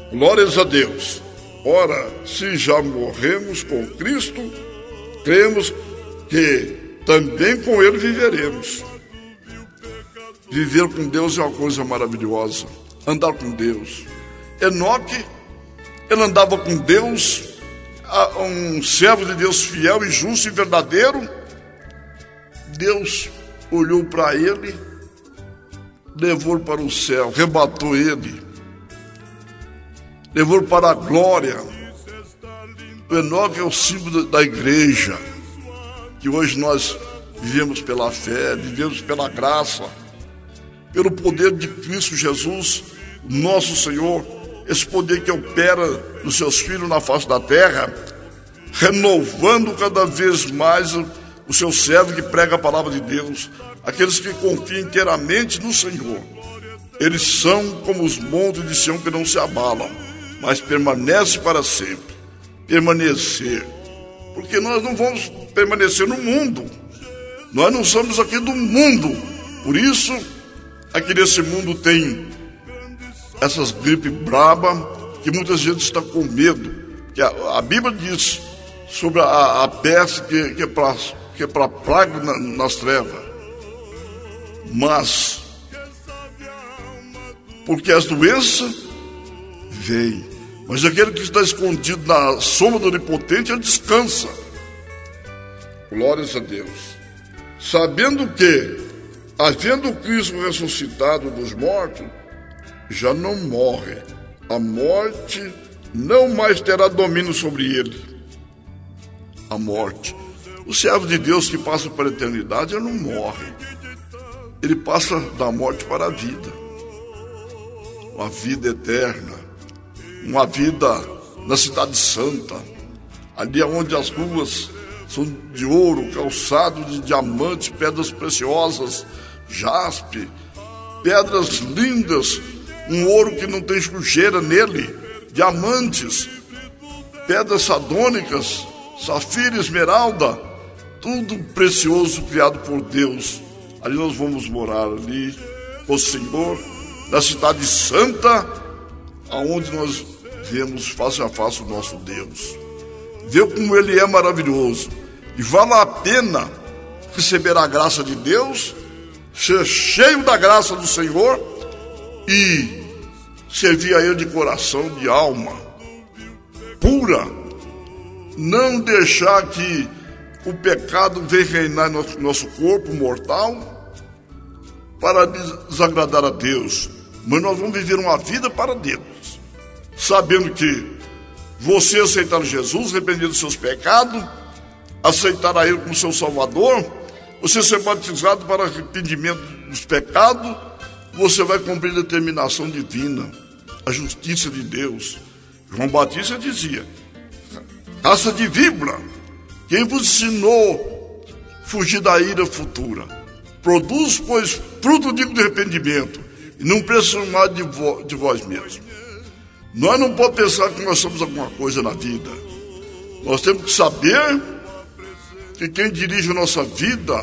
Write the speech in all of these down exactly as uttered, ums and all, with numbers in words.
Glórias a Deus. Ora, se já morremos com Cristo, cremos que também com Ele viveremos. Viver com Deus é uma coisa maravilhosa. Andar com Deus. Enoque, ele andava com Deus, um servo de Deus fiel e justo e verdadeiro. Deus olhou para ele, levou-o para o céu, arrebatou ele, levou-o para a glória. O Enoque é o símbolo da igreja, que hoje nós vivemos pela fé, vivemos pela graça, pelo poder de Cristo Jesus, nosso Senhor, esse poder que opera nos seus filhos na face da terra, renovando cada vez mais o, o seu servo que prega a palavra de Deus, aqueles que confiam inteiramente no Senhor. Eles são como os montes de Sião que não se abalam, mas permanecem para sempre. Permanecer, porque nós não vamos permanecer no mundo, nós não somos aqui do mundo, por isso aqui nesse mundo tem essas gripes braba, que muita gente está com medo, que a, a Bíblia diz sobre a, a peste que, que é para que é para praga na, nas trevas, mas porque as doenças vêm, mas aquele que está escondido na sombra do Onipotente, ele descansa. Glórias a Deus. Sabendo que, havendo Cristo ressuscitado dos mortos, já não morre. A morte não mais terá domínio sobre ele. A morte. O servo de Deus que passa para a eternidade, ele não morre. Ele passa da morte para a vida. Uma vida eterna. Uma vida na cidade santa. Ali onde as ruas são de ouro, calçado de diamantes, pedras preciosas, jaspe, pedras lindas, um ouro que não tem sujeira nele, diamantes, pedras sardônicas, safira, esmeralda, tudo precioso criado por Deus. Ali nós vamos morar, ali, o Senhor, na cidade santa, aonde nós vemos face a face o nosso Deus. Vê como Ele é maravilhoso. E vale a pena receber a graça de Deus, ser cheio da graça do Senhor e servir a Ele de coração, de alma pura. Não deixar que o pecado venha reinar no nosso corpo mortal para desagradar a Deus. Mas nós vamos viver uma vida para Deus, sabendo que você aceitar Jesus, arrepender dos seus pecados, aceitar a Ele como seu Salvador, você ser batizado para arrependimento dos pecados, você vai cumprir a determinação divina, a justiça de Deus. João Batista dizia: raça de víbora, quem vos ensinou a fugir da ira futura? Produz, pois, fruto digno de arrependimento, e não pressionar de, vo, de vós mesmos. Nós não podemos pensar que nós somos alguma coisa na vida. Nós temos que saber que quem dirige a nossa vida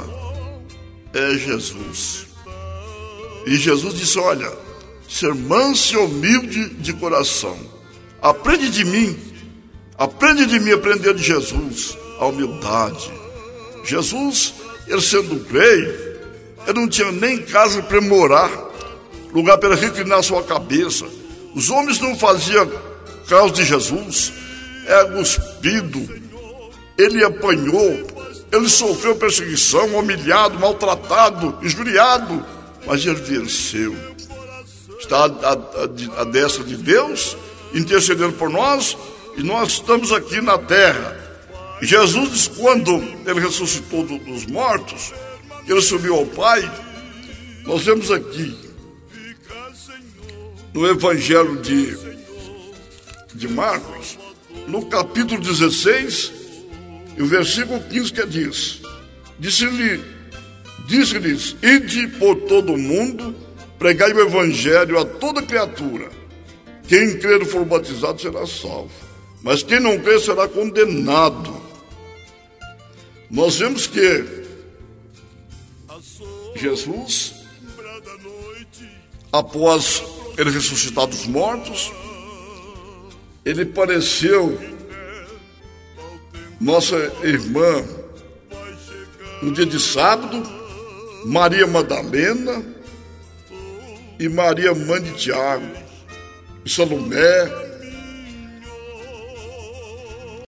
é Jesus. E Jesus disse: olha, ser manso e humilde de coração. Aprende de mim, aprende de mim, aprender de Jesus, a humildade. Jesus, ele sendo rei, ele não tinha nem casa para morar, lugar para reclinar sua cabeça. Os homens não faziam caso de Jesus, é cuspido, ele apanhou, ele sofreu perseguição, humilhado, maltratado, injuriado, mas ele venceu. Está à destra de Deus, intercedendo por nós, e nós estamos aqui na terra. E Jesus disse, quando ele ressuscitou dos mortos, ele subiu ao Pai, nós vemos aqui, no Evangelho de, de Marcos, no capítulo dezesseis, e o versículo quinze, que diz: Disse-lhe, disse-lhes, ide por todo o mundo, pregai o Evangelho a toda criatura. Quem crer e for batizado será salvo, mas quem não crer será condenado. Nós vemos que Jesus, após ele ressuscitar dos mortos, ele pareceu nossa irmã no dia de sábado, Maria Madalena e Maria, mãe de Tiago, e Salomé,